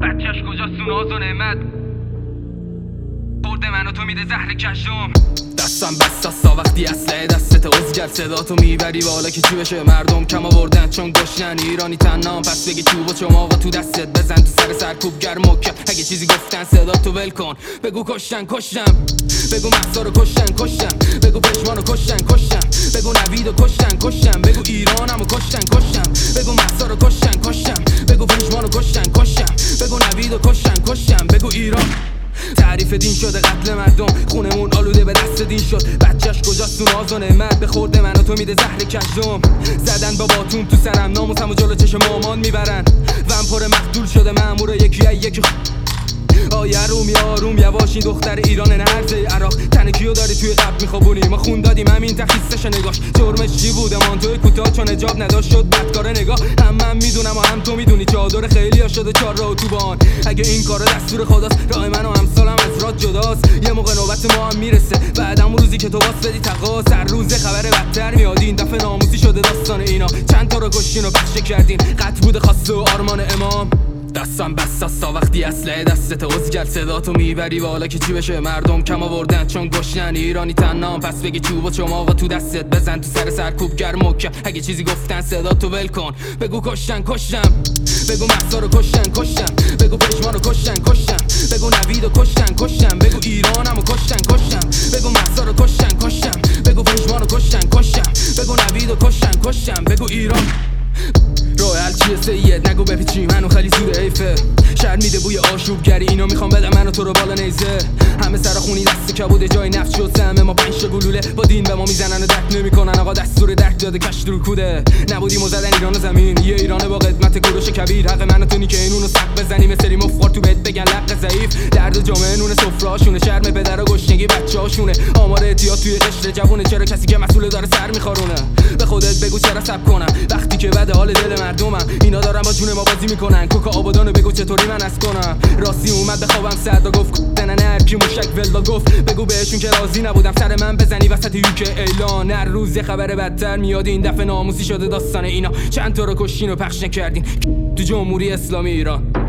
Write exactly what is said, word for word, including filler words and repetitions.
بچهش کجاست اون ناز و نعمت برده منو تو میده زهر کشم. دستم بستاستا وقتی اسلحه دستت ازگر صدا تو میبری بالا که چی بشه. مردم کم آوردن چون گشنن ایرانی تنام پس بگی چوب و چماقا تو دستت بزن تو سر سرکوب گرم مکم. اگه چیزی گفتن صدا تو ول کن بگو کشتن کشتم. بگو مهسا رو کشتن کشتم. بگو پشمان رو کشتن کشتم. بگو نوید رو کشتن کشتم. بگو ایرانم رو کشتن کشتم. بگو مهسا رو کشتن کشتم. بگو پشمان رو کشتن کشتم. بگو نوید رو کشتن کشتم. بگو ایران تعریف دین شده قتل مردم خونمون آلوده به دست دین شد. بچهش کجاست اون ناز و نعمت به خورده من و تو میده زهر کشم. زدن با باتون تو سرم ناموسم و جلو چشم مامان میبرن. ون پر مقتول شده مامور یکی ای یکی آیه روم یاروم یواش این دختر ایران نرزه عراق تن کیو داری توی قبل میخوابونی. ما خون دادیم همین تخیصش نگاش جرمش چی بوده مانتوی کوتاه چون اجاب نداشت شد بدکاره نگاه. هم من میدونم و هم تو میدونی چادر خیلی ها شده چار راه تو بان. اگه این کارا دستور خداست راه من و همسالم از راد جداست. یه موقع نوبت ما هم میرسه بعدم روزی که تو واس بدی تقاس. هر روز خبر بدتر میاد این دفعه ناموسی شده داستان اینا. چند تا رو کشتین و بخش کردین قطع بوده خواسته و آرمان امام. دستم بستاستا وقتی اسلحه دستت ازگل صدا تو میبری بالا که چی بشه. مردم کم آوردن چون گشنن ایرانی تنام پس بگی چوب و چماقا تو دستت بزن تو سر سرکوب گرم مکم. اگه چیزی گفتن صدا تو ول کن بگو کشتن کشتم. بگو مهسا رو کشتن کشتم. بگو پشمان رو کشتن کشتم. بگو نوید رو کشتن کشتم. بگو ایرانم رو کشتن کشتم. بگو مهسا رو کشتن کشتم. بگو پشمان رو کشتن کشتم. بگو نوید رو کشتن کشتم. بگو ایران راه حل چیه سید نگو بپیچیم هنو خیلی زود ایفه. شهر میده بوی آشوبگری اینا میخوام بدم منو تو رو بالا نیزه. همه سر خونی دست کبوده جای نفت شد سهم ما پنج تا گلوله با دین به ما میزنن و درک نمیکنن. آقا دستور درک داده کش رو کوده نبودیم و زدن ایران و زمین. یه ایرانه با قدمت کوروش کبیر حق من و تو نی که اینونو سق بزنیم سری مفخار تو بهت بگن لق ضعیف. درد جامعه نون سفرهاشونه شرم پدر و گشنگی بچه‌هاشونه. آمار اعتیاد توی قشر جوونه چرا کسی که مسئول داره سر میخارونه. به خودت بگو چرا سب کنم وقتی که بده حال دل مردمم. اینا دارن با جون ما بازی میکنن کوکا آبادانو بگو چطوری من از کنم. راستی اومد به خوابم سردا گفت نه نه هر کی مشک ولدا گفت بگو بهشون که راضی نبودم سر من بزنی وسط یوک اعلان. هر روز یه خبر بدتر میاد این دفعه ناموسی شده داستان اینا. چند تا رو کشتین و پخش نکردین تو جمهوری اسلامی ایران.